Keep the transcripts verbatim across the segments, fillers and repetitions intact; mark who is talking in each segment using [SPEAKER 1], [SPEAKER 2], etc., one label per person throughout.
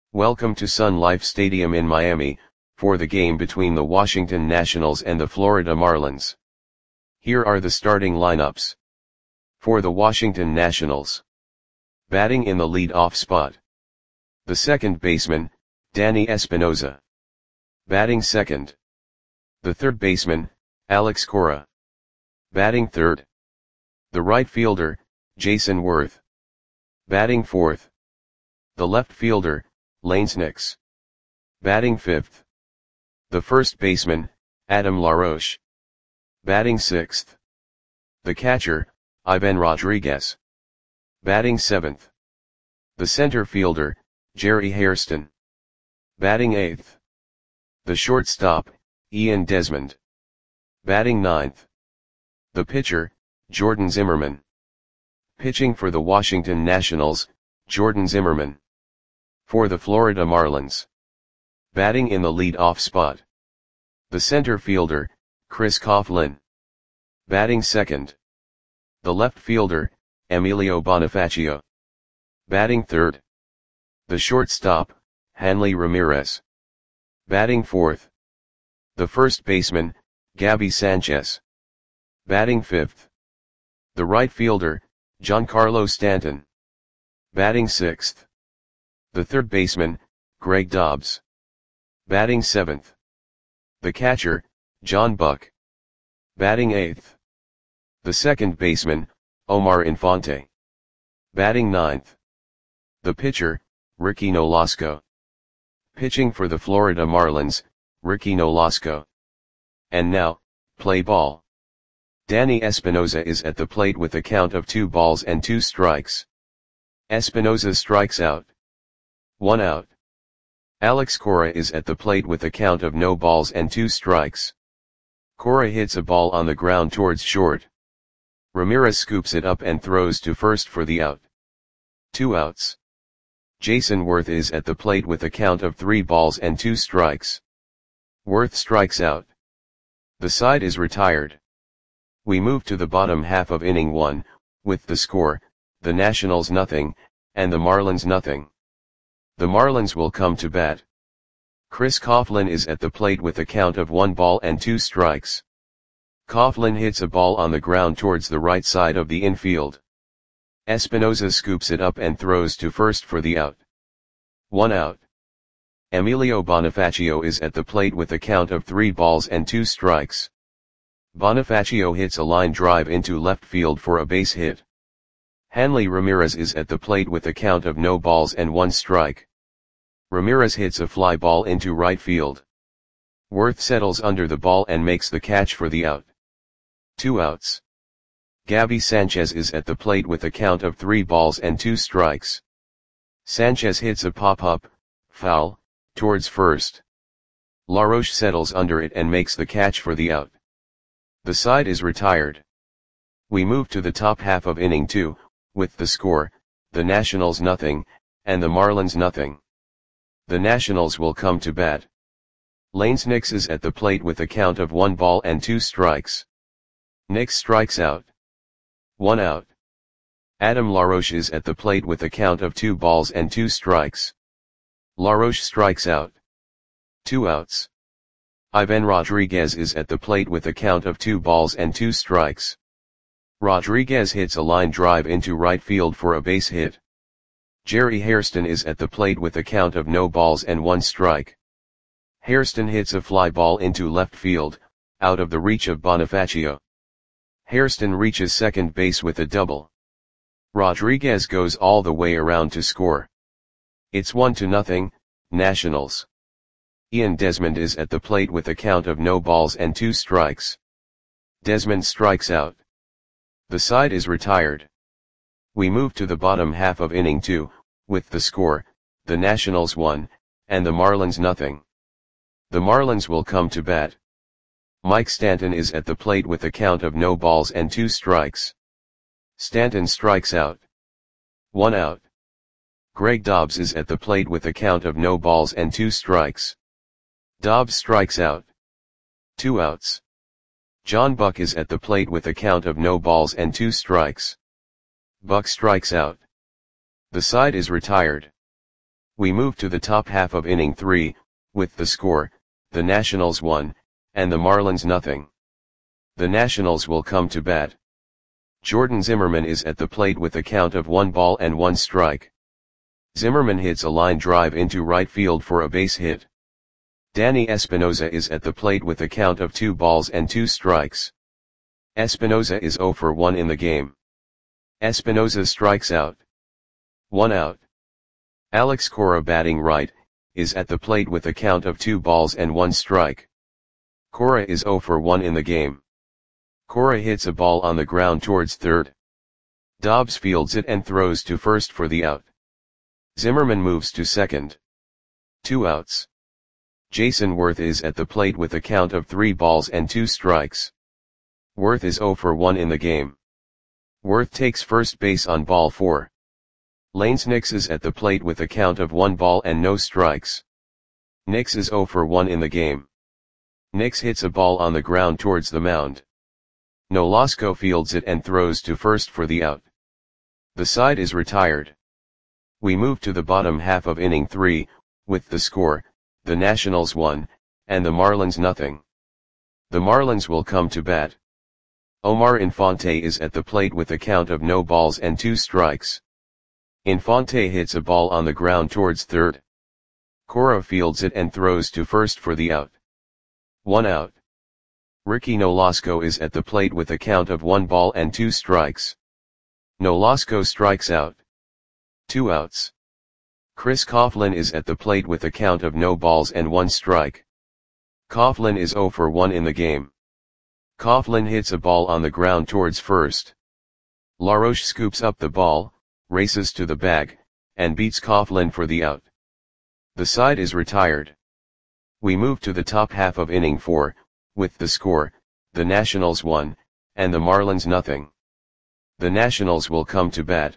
[SPEAKER 1] Welcome to Sun Life Stadium in Miami, for the game between the Washington Nationals and the Florida Marlins. Here are the starting lineups. For the Washington Nationals. Batting in the lead-off spot. The second baseman, Danny Espinosa. Batting second. The third baseman, Alex Cora. Batting third. The right fielder, Jayson Werth. Batting fourth. The left fielder, Lance Nix. Batting fifth. The first baseman, Adam LaRoche. Batting sixth. The catcher, Ivan Rodriguez. Batting seventh. The center fielder, Jerry Hairston. Batting eighth. The shortstop, Ian Desmond. Batting ninth. The pitcher, Jordan Zimmermann. Pitching for the Washington Nationals, Jordan Zimmermann. For the Florida Marlins. Batting in the lead-off spot. The center fielder, Chris Coughlin. Batting second. The left fielder, Emilio Bonifacio. Batting third. The shortstop, Hanley Ramirez. Batting fourth. The first baseman, Gabby Sanchez. Batting fifth. The right fielder, Giancarlo Stanton. Batting sixth. The third baseman, Greg Dobbs. Batting seventh. The catcher, John Buck. Batting eighth. The second baseman, Omar Infante. Batting ninth. The pitcher, Ricky Nolasco. Pitching for the Florida Marlins, Ricky Nolasco. And now, play ball. Danny Espinosa is at the plate with a count of two balls and two strikes. Espinosa strikes out. One out. Alex Cora is at the plate with a count of no balls and two strikes. Cora hits a ball on the ground towards short. Ramirez scoops it up and throws to first for the out. Two outs. Jayson Werth is at the plate with a count of three balls and two strikes. Werth strikes out. The side is retired. We move to the bottom half of inning one, with the score, the Nationals nothing, and the Marlins nothing. The Marlins will come to bat. Chris Coughlin is at the plate with a count of one ball and two strikes. Coughlin hits a ball on the ground towards the right side of the infield. Espinosa scoops it up and throws to first for the out. One out. Emilio Bonifacio is at the plate with a count of three balls and two strikes. Bonifacio hits a line drive into left field for a base hit. Hanley Ramirez is at the plate with a count of no balls and one strike. Ramirez hits a fly ball into right field. Werth settles under the ball and makes the catch for the out. Two outs. Gabby Sanchez is at the plate with a count of three balls and two strikes. Sanchez hits a pop-up, foul, towards first. LaRoche settles under it and makes the catch for the out. The side is retired. We move to the top half of inning two, with the score, the Nationals nothing, and the Marlins nothing. The Nationals will come to bat. Lance Nix is at the plate with a count of one ball and two strikes. Nix strikes out. One out. Adam LaRoche is at the plate with a count of two balls and two strikes. LaRoche strikes out. Two outs. Ivan Rodriguez is at the plate with a count of two balls and two strikes. Rodriguez hits a line drive into right field for a base hit. Jerry Hairston is at the plate with a count of no balls and one strike. Hairston hits a fly ball into left field, out of the reach of Bonifacio. Hairston reaches second base with a double. Rodriguez goes all the way around to score. It's one to nothing, Nationals. Ian Desmond is at the plate with a count of no balls and two strikes. Desmond strikes out. The side is retired. We move to the bottom half of inning two, with the score, the Nationals one, and the Marlins nothing. The Marlins will come to bat. Mike Stanton is at the plate with a count of no balls and two strikes. Stanton strikes out. One out. Greg Dobbs is at the plate with a count of no balls and two strikes. Dobbs strikes out. Two outs. John Buck is at the plate with a count of no balls and two strikes. Buck strikes out. The side is retired. We move to the top half of inning three, with the score, the Nationals one, and the Marlins nothing. The Nationals will come to bat. Jordan Zimmermann is at the plate with a count of one ball and one strike. Zimmermann hits a line drive into right field for a base hit. Danny Espinosa is at the plate with a count of two balls and two strikes. Espinosa is zero for one in the game. Espinosa strikes out. One out. Alex Cora, batting right, is at the plate with a count of two balls and one strike. Cora is zero for one in the game. Cora hits a ball on the ground towards third. Dobbs fields it and throws to first for the out. Zimmermann moves to second. Two outs. Jason Worth is at the plate with a count of three balls and two strikes. Worth is zero for one in the game. Worth takes first base on ball four. Lanes Nix is at the plate with a count of one ball and no strikes. Nix is zero for one in the game. Nix hits a ball on the ground towards the mound. Nolasco fields it and throws to first for the out. The side is retired. We move to the bottom half of inning three, with the score, the Nationals one, and the Marlins nothing. The Marlins will come to bat. Omar Infante is at the plate with a count of no balls and two strikes. Infante hits a ball on the ground towards third. Cora fields it and throws to first for the out. One out. Ricky Nolasco is at the plate with a count of one ball and two strikes. Nolasco strikes out. Two outs. Chris Coughlin is at the plate with a count of no balls and one strike. Coughlin is zero for one in the game. Coughlin hits a ball on the ground towards first. LaRoche scoops up the ball, races to the bag, and beats Coughlin for the out. The side is retired. We move to the top half of inning four, with the score, the Nationals one, and the Marlins nothing. The Nationals will come to bat.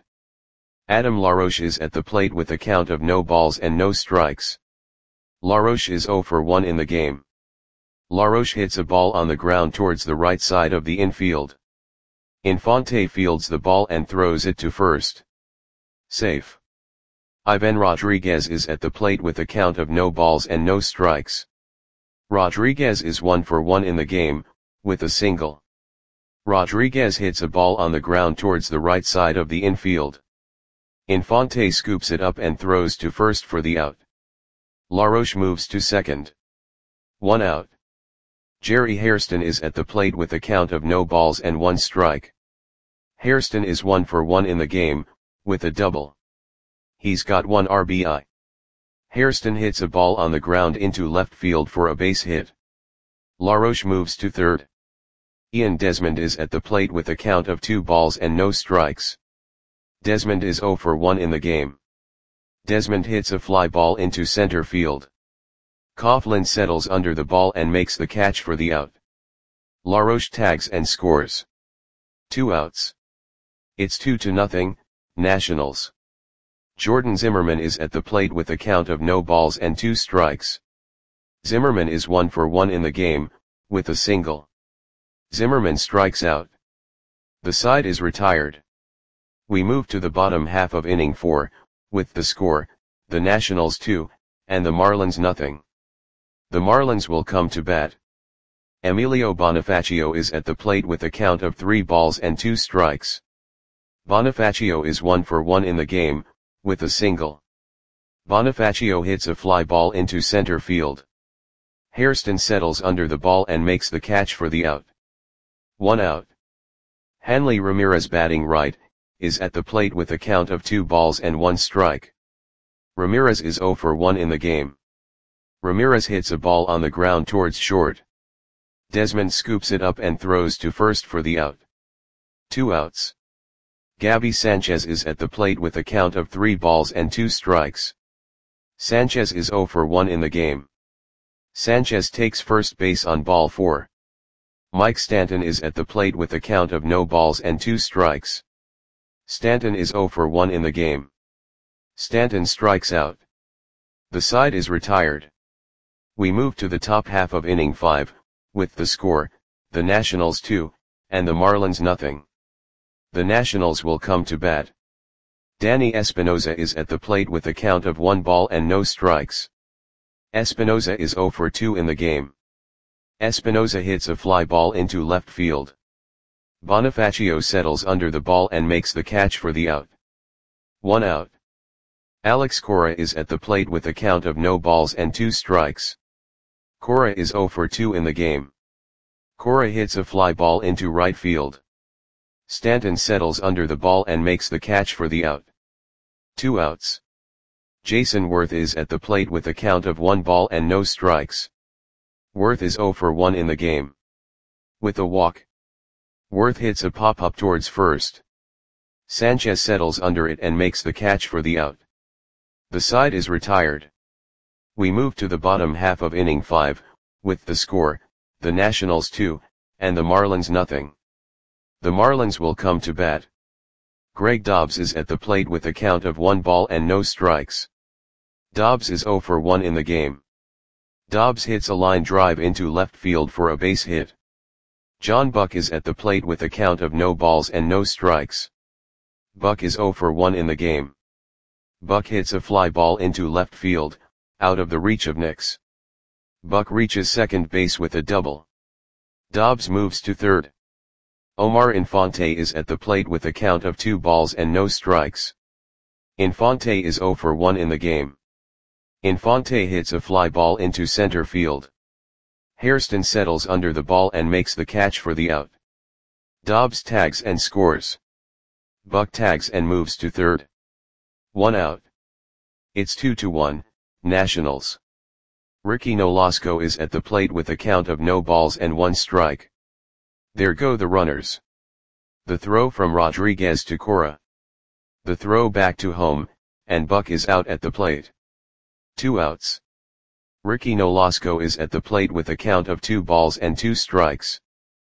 [SPEAKER 1] Adam LaRoche is at the plate with a count of no balls and no strikes. LaRoche is zero for one in the game. LaRoche hits a ball on the ground towards the right side of the infield. Infante fields the ball and throws it to first. Safe. Ivan Rodriguez is at the plate with a count of no balls and no strikes. Rodriguez is one for one in the game, with a single. Rodriguez hits a ball on the ground towards the right side of the infield. Infante scoops it up and throws to first for the out. LaRoche moves to second. One out. Jerry Hairston is at the plate with a count of no balls and one strike. Hairston is one for one in the game, with a double. He's got one R B I. Hairston hits a ball on the ground into left field for a base hit. LaRoche moves to third. Ian Desmond is at the plate with a count of two balls and no strikes. Desmond is zero for one in the game. Desmond hits a fly ball into center field. Coughlin settles under the ball and makes the catch for the out. LaRoche tags and scores. Two outs. It's two to nothing, Nationals. Jordan Zimmermann is at the plate with a count of no balls and two strikes. Zimmermann is one for one in the game, with a single. Zimmermann strikes out. The side is retired. We move to the bottom half of inning four, with the score, the Nationals two, and the Marlins nothing. The Marlins will come to bat. Emilio Bonifacio is at the plate with a count of three balls and two strikes. Bonifacio is one for one in the game, with a single. Bonifacio hits a fly ball into center field. Hairston settles under the ball and makes the catch for the out. One out. Hanley Ramirez, batting right, is at the plate with a count of two balls and one strike. Ramirez is zero for one in the game. Ramirez hits a ball on the ground towards short. Desmond scoops it up and throws to first for the out. Two outs. Gabby Sanchez is at the plate with a count of three balls and two strikes. Sanchez is zero for one in the game. Sanchez takes first base on ball four. Mike Stanton is at the plate with a count of no balls and two strikes. Stanton is zero for one in the game. Stanton strikes out. The side is retired. We move to the top half of inning five, with the score, the Nationals two, and the Marlins nothing. The Nationals will come to bat. Danny Espinoza is at the plate with a count of one ball and no strikes. Espinoza is zero for two in the game. Espinoza hits a fly ball into left field. Bonifacio settles under the ball and makes the catch for the out. One out. Alex Cora is at the plate with a count of no balls and two strikes. Cora is zero for two in the game. Cora hits a fly ball into right field. Stanton settles under the ball and makes the catch for the out. Two outs. Jason Worth is at the plate with a count of one ball and no strikes. Worth is zero for one in the game. With a walk, Worth hits a pop-up towards first. Sanchez settles under it and makes the catch for the out. The side is retired. We move to the bottom half of inning five, with the score, the Nationals two, and the Marlins nothing. The Marlins will come to bat. Greg Dobbs is at the plate with a count of one ball and no strikes. Dobbs is zero for one in the game. Dobbs hits a line drive into left field for a base hit. John Buck is at the plate with a count of no balls and no strikes. Buck is zero for one in the game. Buck hits a fly ball into left field, out of the reach of Nix. Buck reaches second base with a double. Dobbs moves to third. Omar Infante is at the plate with a count of two balls and no strikes. Infante is zero for one in the game. Infante hits a fly ball into center field. Hairston settles under the ball and makes the catch for the out. Dobbs tags and scores. Buck tags and moves to third. One out. It's two to one, Nationals. Ricky Nolasco is at the plate with a count of no balls and one strike. There go the runners. The throw from Rodriguez to Cora. The throw back to home, and Buck is out at the plate. Two outs. Ricky Nolasco is at the plate with a count of two balls and two strikes.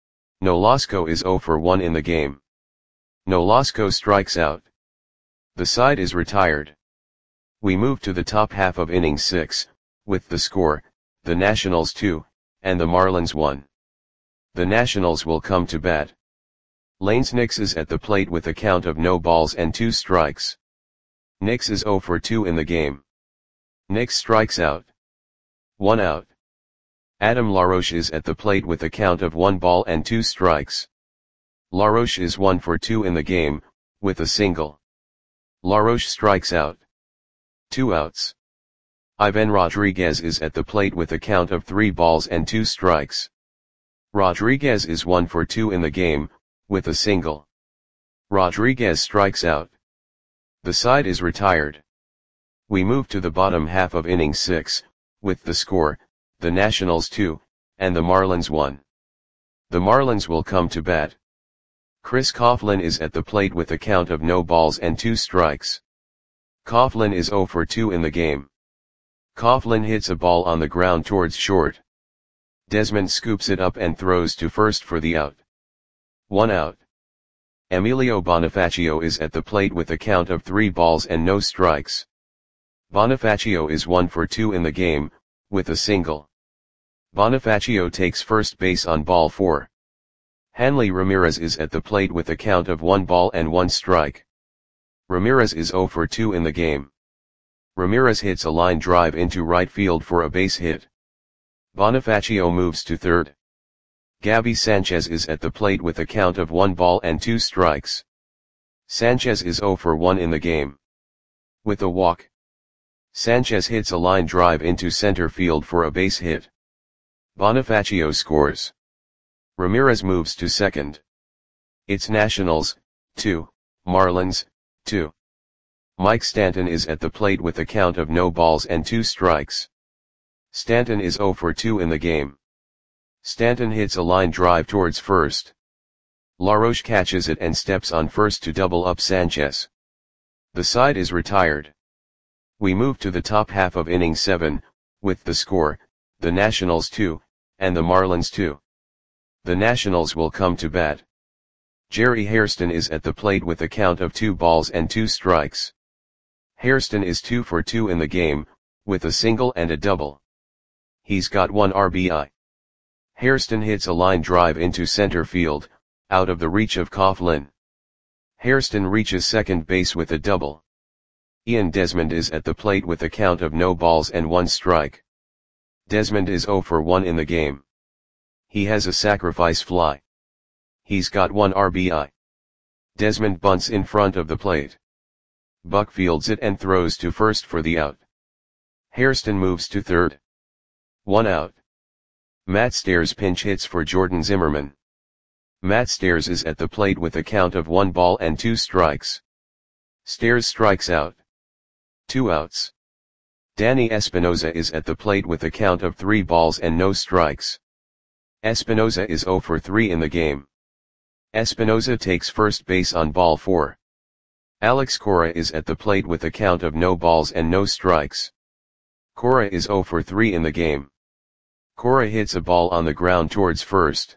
[SPEAKER 1] Nolasco is zero for one in the game. Nolasco strikes out. The side is retired. We move to the top half of inning six, with the score, the Nationals two, and the Marlins one. The Nationals will come to bat. Lanes Nix is at the plate with a count of no balls and two strikes. Nix is zero for two in the game. Nix strikes out. One out. Adam LaRoche is at the plate with a count of one ball and two strikes. LaRoche is one for two in the game, with a single. LaRoche strikes out. Two outs. Ivan Rodriguez is at the plate with a count of three balls and two strikes. Rodriguez is one for two in the game, with a single. Rodriguez strikes out. The side is retired. We move to the bottom half of inning six, with the score, the Nationals two, and the Marlins one. The Marlins will come to bat. Chris Coughlin is at the plate with a count of no balls and two strikes. Coughlin is zero for two in the game. Coughlin hits a ball on the ground towards short. Desmond scoops it up and throws to first for the out. One out. Emilio Bonifacio is at the plate with a count of three balls and no strikes. Bonifacio is one for two in the game, with a single. Bonifacio takes first base on ball four. Hanley Ramirez is at the plate with a count of one ball and one strike. Ramirez is zero for two in the game. Ramirez hits a line drive into right field for a base hit. Bonifacio moves to third. Gabby Sanchez is at the plate with a count of one ball and two strikes. Sanchez is zero for one in the game. With a walk, Sanchez hits a line drive into center field for a base hit. Bonifacio scores. Ramirez moves to second. It's Nationals, two, Marlins, two. Mike Stanton is at the plate with a count of no balls and two strikes. Stanton is zero for two in the game. Stanton hits a line drive towards first. LaRoche catches it and steps on first to double up Sanchez. The side is retired. We move to the top half of inning seven, with the score, the Nationals two, and the Marlins two. The Nationals will come to bat. Jerry Hairston is at the plate with a count of two balls and two strikes. Hairston is two for two in the game, with a single and a double. He's got one R B I. Hairston hits a line drive into center field, out of the reach of Coughlin. Hairston reaches second base with a double. Ian Desmond is at the plate with a count of no balls and one strike. Desmond is zero for one in the game. He has a sacrifice fly. He's got one R B I. Desmond bunts in front of the plate. Buck fields it and throws to first for the out. Hairston moves to third. One out. Matt Stairs pinch hits for Jordan Zimmerman. Matt Stairs is at the plate with a count of one ball and two strikes. Stairs strikes out. Two outs. Danny Espinoza is at the plate with a count of three balls and no strikes. Espinoza is zero for three in the game. Espinoza takes first base on ball four. Alex Cora is at the plate with a count of no balls and no strikes. Cora is zero for three in the game. Cora hits a ball on the ground towards first.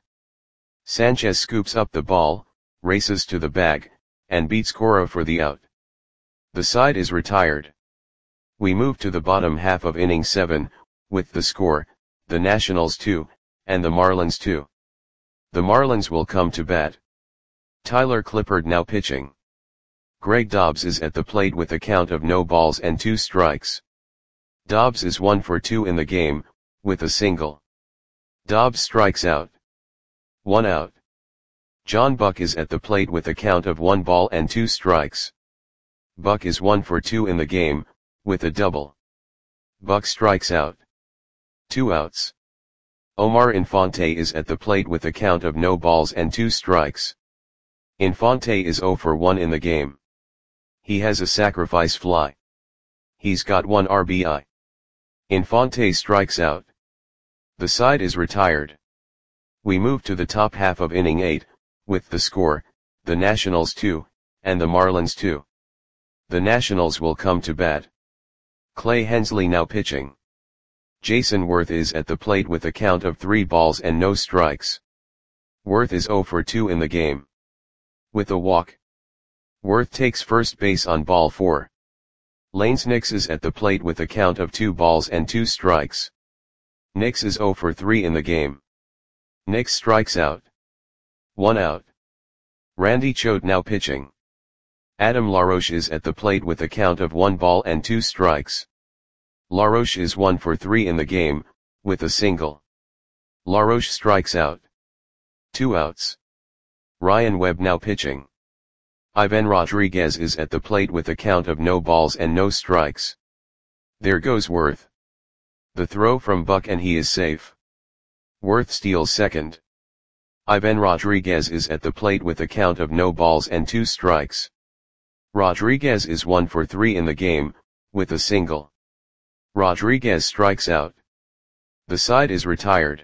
[SPEAKER 1] Sanchez scoops up the ball, races to the bag, and beats Cora for the out. The side is retired. We move to the bottom half of inning seven, with the score, the Nationals two, and the Marlins two. The Marlins will come to bat. Tyler Clippard now pitching. Greg Dobbs is at the plate with a count of no balls and two strikes. Dobbs is one for two in the game, with a single. Dobbs strikes out. One out. John Buck is at the plate with a count of one ball and two strikes. Buck is one for two in the game, with a double. Buck strikes out. Two outs. Omar Infante is at the plate with a count of no balls and two strikes. Infante is zero for one in the game. He has a sacrifice fly. He's got one R B I. Infante strikes out. The side is retired. We move to the top half of inning eight, with the score, the Nationals two, and the Marlins two. The Nationals will come to bat. Clay Hensley now pitching. Jason Worth is at the plate with a count of three balls and no strikes. Worth is zero for two in the game. With a walk. Worth takes first base on ball four. Lanes Nix is at the plate with a count of two balls and two strikes. Nix is zero for three in the game. Nix strikes out. One out. Randy Choate now pitching. Adam LaRoche is at the plate with a count of one ball and two strikes. LaRoche is one for three in the game, with a single. LaRoche strikes out. Two outs. Ryan Webb now pitching. Ivan Rodriguez is at the plate with a count of no balls and no strikes. There goes Worth. The throw from Buck and he is safe. Worth steals second. Ivan Rodriguez is at the plate with a count of no balls and two strikes. Rodriguez is one for three in the game, with a single. Rodriguez strikes out. The side is retired.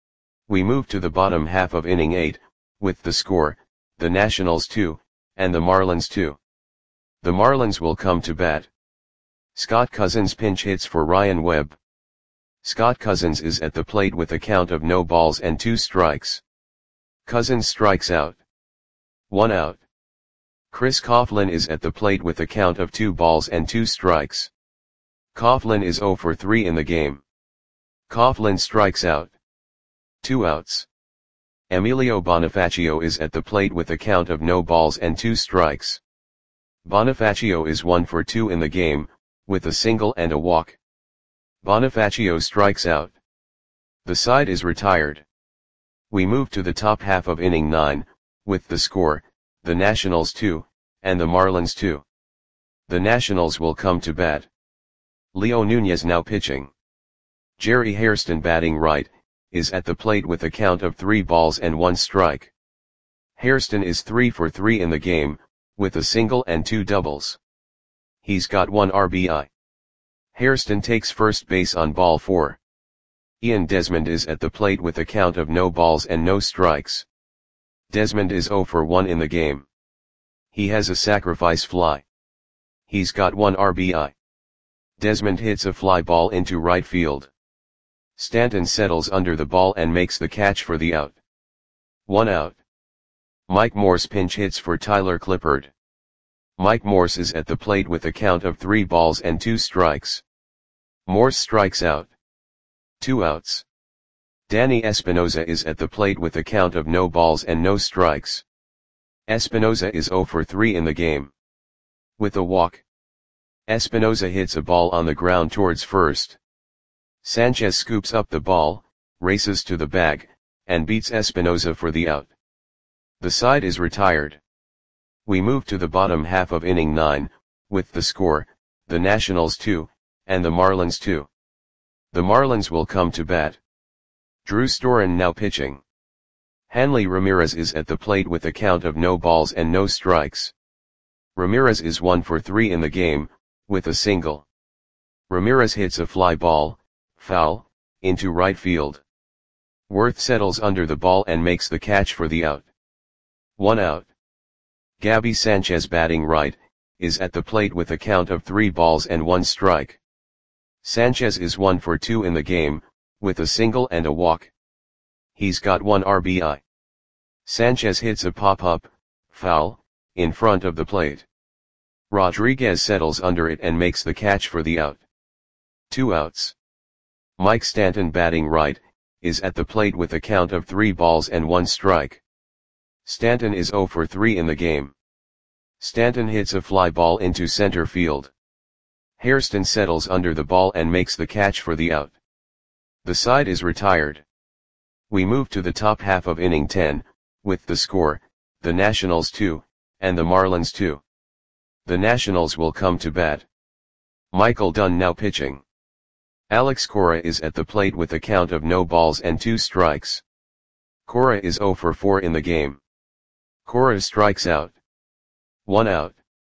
[SPEAKER 1] We move to the bottom half of inning eight, with the score, the Nationals two, and the Marlins two. The Marlins will come to bat. Scott Cousins pinch hits for Ryan Webb. Scott Cousins is at the plate with a count of no balls and two strikes. Cousins strikes out. One out. Chris Coughlin is at the plate with a count of two balls and two strikes. Coughlin is zero for three in the game. Coughlin strikes out. Two outs. Emilio Bonifacio is at the plate with a count of no balls and two strikes. Bonifacio is one for two in the game, with a single and a walk. Bonifacio strikes out. The side is retired. We move to the top half of inning nine, with the score, the Nationals two, and the Marlins two. The Nationals will come to bat. Leo Nunez now pitching. Jerry Hairston batting right, is at the plate with a count of three balls and one strike. Hairston is three for three in the game, with a single and two doubles. He's got one R B I. Hairston takes first base on ball four. Ian Desmond is at the plate with a count of no balls and no strikes. Desmond is zero for one in the game. He has a sacrifice fly. He's got one R B I. Desmond hits a fly ball into right field. Stanton settles under the ball and makes the catch for the out. One out. Mike Morse pinch hits for Tyler Clippard. Mike Morse is at the plate with a count of three balls and two strikes. Morse strikes out. Two outs. Danny Espinoza is at the plate with a count of no balls and no strikes. Espinoza is zero for three in the game. With a walk. Espinoza hits a ball on the ground towards first. Sanchez scoops up the ball, races to the bag, and beats Espinoza for the out. The side is retired. We move to the bottom half of inning nine, with the score, the Nationals two, and the Marlins two. The Marlins will come to bat. Drew Storen now pitching. Hanley Ramirez is at the plate with a count of no balls and no strikes. Ramirez is one for three in the game, with a single. Ramirez hits a fly ball, foul, into right field. Worth settles under the ball and makes the catch for the out. One out. Gabby Sanchez, batting right, is at the plate with a count of three balls and one strike. Sanchez is one for two in the game, with a single and a walk. He's got one R B I. Sanchez hits a pop-up, foul, in front of the plate. Rodriguez settles under it and makes the catch for the out. Two outs. Mike Stanton, batting right, is at the plate with a count of three balls and one strike. Stanton is zero for three in the game. Stanton hits a fly ball into center field. Hairston settles under the ball and makes the catch for the out. The side is retired. We move to the top half of inning ten, with the score, the Nationals two, and the Marlins two. The Nationals will come to bat. Michael Dunn now pitching. Alex Cora is at the plate with a count of no balls and two strikes. Cora is zero for four in the game. Cora strikes out. One out.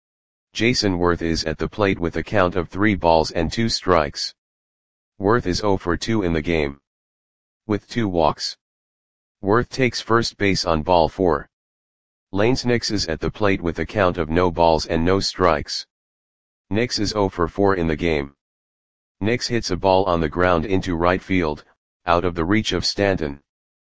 [SPEAKER 1] Jason Worth is at the plate with a count of three balls and two strikes. Worth is zero for two in the game. With two walks. Worth takes first base on ball four. Lanes Nix is at the plate with a count of no balls and no strikes. Nix is zero for four in the game. Nix hits a ball on the ground into right field, out of the reach of Stanton.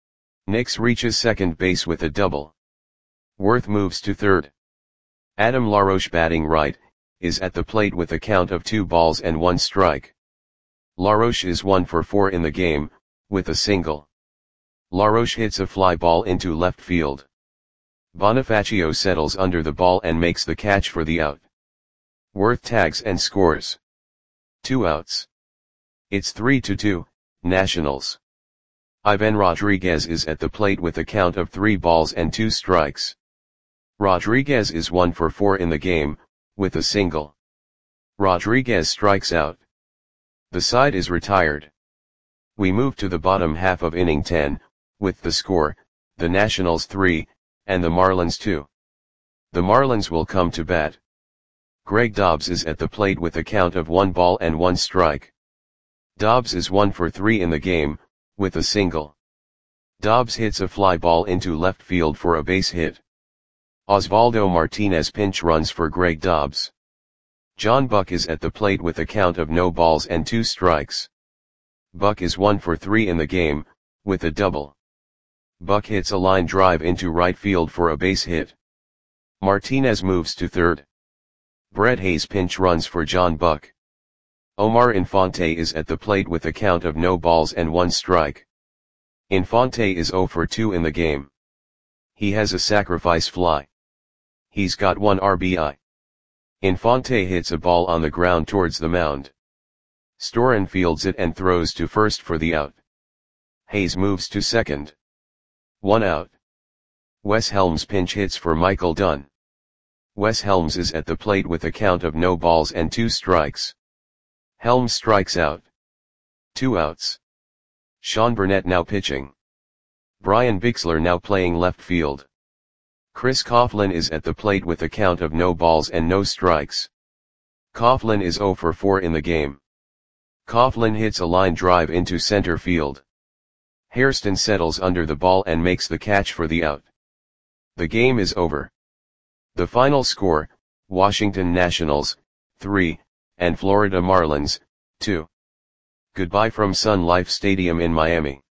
[SPEAKER 1] Nix reaches second base with a double. Worth moves to third. Adam LaRoche, batting right, is at the plate with a count of two balls and one strike. LaRoche is one for four in the game, with a single. LaRoche hits a fly ball into left field. Bonifacio settles under the ball and makes the catch for the out. Worth tags and scores. Two outs. It's three to two, Nationals. Ivan Rodriguez is at the plate with a count of three balls and two strikes. Rodriguez is one for four in the game, with a single. Rodriguez strikes out. The side is retired. We move to the bottom half of inning ten, with the score, the Nationals three, and the Marlins two. The Marlins will come to bat. Greg Dobbs is at the plate with a count of one ball and one strike. Dobbs is one for three in the game, with a single. Dobbs hits a fly ball into left field for a base hit. Osvaldo Martinez pinch runs for Greg Dobbs. John Buck is at the plate with a count of no balls and two strikes. Buck is one for three in the game, with a double. Buck hits a line drive into right field for a base hit. Martinez moves to third. Brett Hayes pinch runs for John Buck. Omar Infante is at the plate with a count of no balls and one strike. Infante is zero for two in the game. He has a sacrifice fly. He's got one R B I. Infante hits a ball on the ground towards the mound. Storen fields it and throws to first for the out. Hayes moves to second. One out. Wes Helms pinch hits for Michael Dunn. Wes Helms is at the plate with a count of no balls and two strikes. Helms strikes out. Two outs. Sean Burnett now pitching. Brian Bixler now playing left field. Chris Coughlin is at the plate with a count of no balls and no strikes. Coughlin is zero for four in the game. Coughlin hits a line drive into center field. Hairston settles under the ball and makes the catch for the out. The game is over. The final score, Washington Nationals, three, and Florida Marlins, two. Goodbye from Sun Life Stadium in Miami.